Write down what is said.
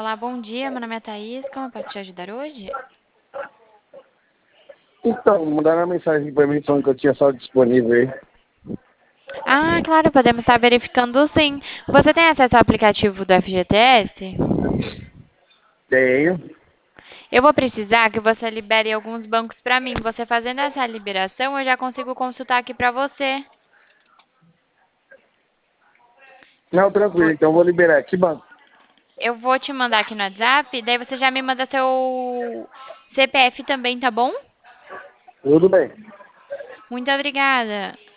Olá, bom dia. Meu nome é Thaís. Como eu posso te ajudar hoje? Então, mandaram uma mensagem para mim falando que eu tinha saldo disponível aí. Ah, claro, podemos estar verificando sim. Você tem acesso ao aplicativo do FGTS? Tenho. Eu vou precisar que você libere alguns bancos para mim. Você fazendo essa liberação, eu já consigo consultar aqui para você. Não, tranquilo, Vo- então eu vou liberar. Que banco? Eu vou te mandar aqui no WhatsApp, daí você já me manda seu CPF também, tá bom? Tudo bem. Muito obrigada.